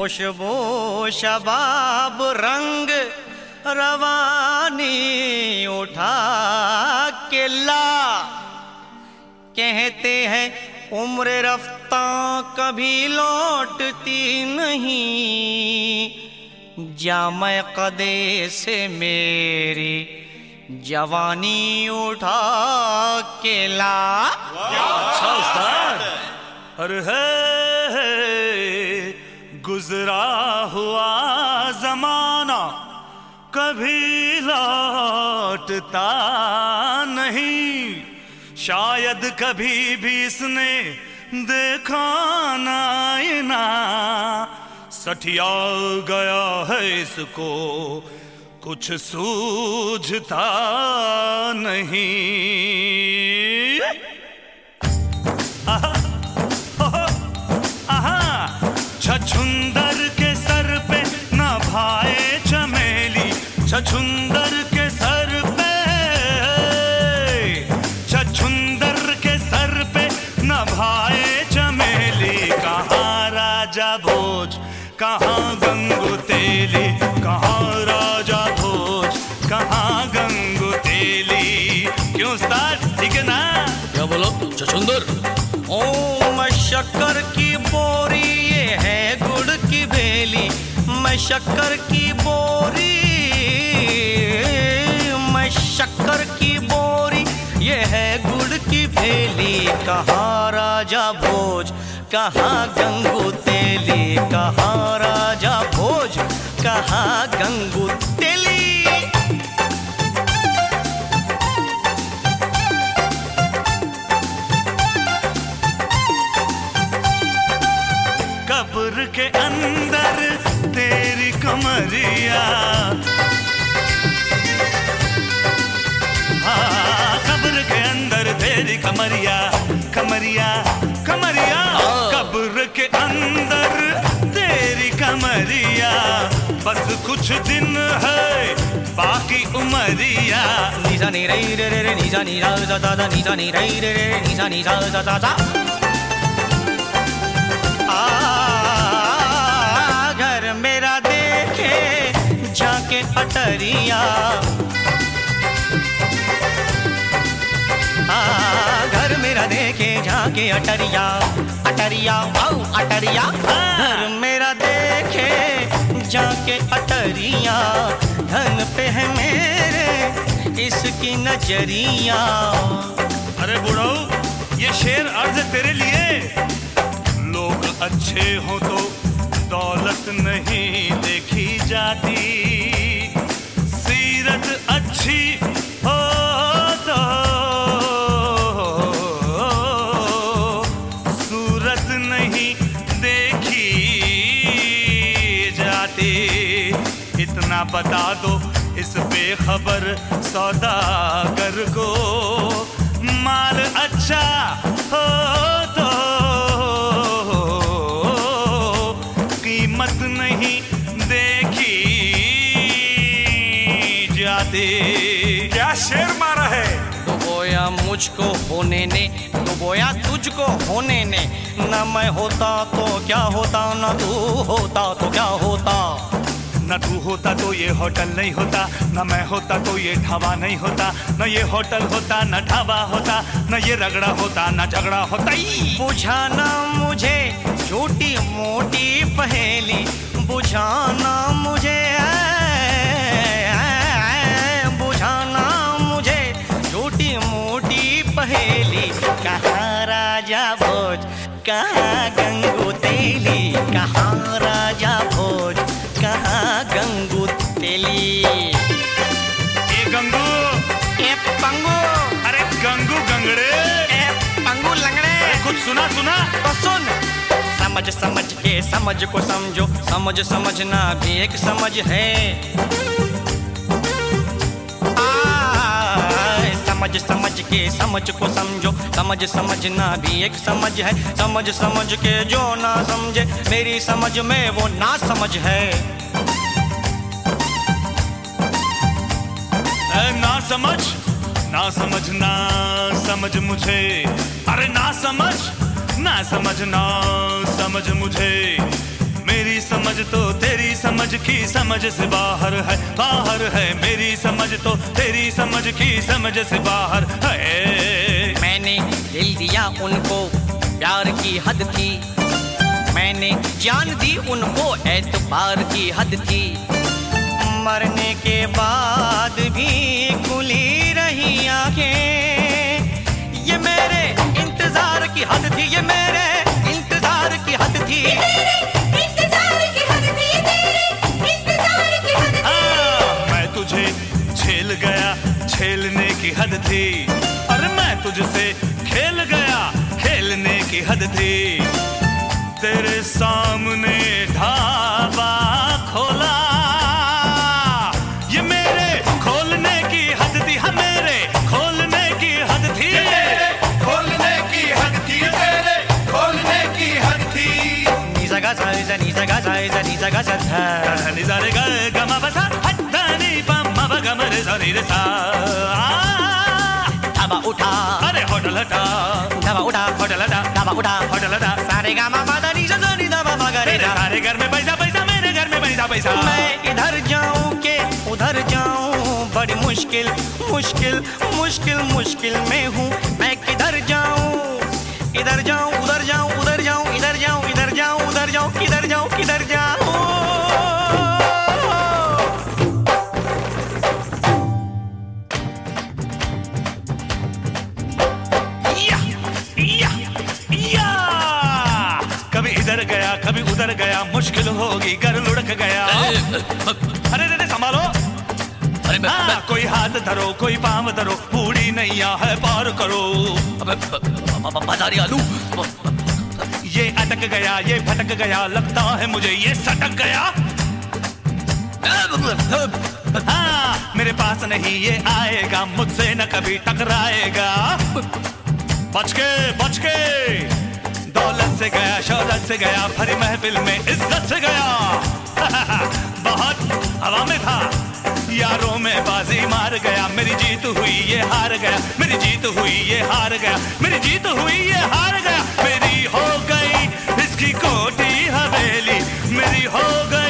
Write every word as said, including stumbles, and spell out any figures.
खुशबू शबाब रंग रवानी उठा के ला। कहते हैं उम्र रफ्ता कभी लौटती नहीं, जामे कदे से मेरी जवानी उठा के ला। अच्छा उस्ताद। अरे है गुजरा हुआ जमाना कभी लौटता नहीं, शायद कभी भी इसने देखा ना ना, सठिया गया है इसको कुछ सूझता नहीं। आहा, आहा, आहा, छछुंदर के सर पे न भाए चमेली, छछुंदर के सर पे, छछुंदर के सर पे न भाए चमेली। कहाँ राजा भोज कहाँ गंगू तेली, कहाँ राजा भोज कहाँ गंगू तेली। क्यों उस्ताद ठीक है ना? क्या बोलो छछुंदर? ओ मैं शक्कर की बोरी ये है गुड़ की बेली, मैं शक्कर की बोरी, मैं शक्कर की बोरी ये है गुड़ की बेली। कहाँ राजा भोज कहाँ गंगू तेली, कहाँ राजा भोज कहाँ गंगू तेली। कब्र के अंदर तेरी कमरिया, हाँ कब्र के अंदर तेरी कमरिया, कमरिया कमरिया, कब्र के अंदर तेरी कमरिया, बस कुछ दिन है बाकी उमरिया। निजा नी रे रे रे रे निजा नी रा जा जा जा, निजा नी रे रे रे निजा नी जा जा जा जा। घर मेरा देखे झांके अटरिया, घर मेरा देखे झांके अटरिया, अटरिया आओ अटरिया। घर मेरा देखे झांके अटरिया, धन पे है मेरे इसकी नजरिया। अरे बुढ़ो ये शेर अर्ज तेरे लिए। लोग अच्छे हो तो दौलत नहीं देखी जाती, सीरत अच्छी हो तो सूरत नहीं देखी जाती। इतना बता दो इस बेखबर सौदागर को, माल अच्छा हो तो कीमत नहीं देखी जाती। क्या शेर मारा है? डुबोया मुझको होने ने, डुबोया तुझको होने ने, न मैं होता तो क्या होता, न तू होता तो क्या होता। न तू होता तो ये होटल नहीं होता, न मैं होता तो ये ढाबा नहीं होता, न ये होटल होता न ढाबा होता, न ये रगड़ा होता न झगड़ा होता। बुझाना मुझे छोटी मोटी पहेली, बुझाना मुझे, बुझाना मुझे छोटी मोटी पहेली। कहाँ राजा भोज कहाँ गंगू तेली, कहाँ राजा भोज कहाँ गंगू तेली। ए गंगू, ए पंगू, अरे गंगू गंगड़े, ए पंगू लंगड़े। अरे कुछ सुना सुना तो सुन। समझ समझ के समझ को समझो, समझ समझना भी एक समझ है। आ, समझ समझ के समझ को समझो, समझ समझना भी एक समझ है। समझ समझ के जो ना समझे मेरी समझ में वो ना समझ है। ना समझ ना समझना समझ मुझे, अरे ना समझ ना समझना समझ मुझे। मेरी समझ तो तेरी समझ की समझ से बाहर है, बाहर है। मेरी समझ तो तेरी समझ की समझ से बाहर है। मैंने दिल दिया उनको, प्यार की हद थी। मैंने जान दी उनको, एतबार की हद थी। मरने के बाद भी खुली रही आंखें, ये मेरे इंतजार की हद थी, ये मेरे इंतजार की हद थी। मैं तुझे झेल गया, झेलने की हद थी। और मैं तुझसे खेल गया, खेलने की हद थी। तेरे सामने ढाबा खोला, ये मेरे खोलने की हद थी। हाँ, मेरे खोलने की हद थी, खोलने की हद थी, तेरे खोलने की हद थी। निजा गा सा निजा निजा गा सा निजा निजा गा सा था। निजा रे गा गा मा बा सा हद नी पा मा बा गा मा रे सा नी रे सा। ढाबा उठा, अरे होटल हटा, ढाबा उठा, होटल हटा, ढाबा उठा। होटल हटा। सारे गा मा पा दा नी सा सा नी दा पा मा गा रे मेरे सा। सारे घर में पैसा पैसा, मेरे घर में पैसा पैसा। मैं इधर जाऊं के उधर जाऊं, बड़ी मुश्किल मुश्किल मुश्किल मुश्किल में हूँ। मैं किधर जाऊं, इधर जाऊं उधर जाऊं, उधर जाऊं इधर जाऊं, इधर जाऊं उधर जाऊं, किधर जाऊं किधर जाऊं। या, या, या। कभी इधर गया, कभी उधर गया, मुश्किल होगी, घर लुढ़क गया। अरे रे रे संभालो। अरे मैं, हाँ, मैं कोई हाथ धरो, कोई पांव धरो, बूढ़ी नैया है पार करो। अबे ब- ब- ब- बाजारी आलू। ये अटक गया, ये भटक गया, लगता है मुझे ये सटक गया। हाँ, मेरे पास नहीं ये आएगा, मुझसे न कभी टकराएगा। बच के बच के, दौलत से गया, शौलत से गया, भरी महफिल में इज्जत से गया। बहुत हवा में था, यारों में बाजी मार गया। मेरी जीत हुई, ये हार गया, मेरी जीत हुई, ये हार गया, मेरी जीत हुई, ये हार गया। मेरी हो गई इसकी कोठी हवेली, मेरी हो गई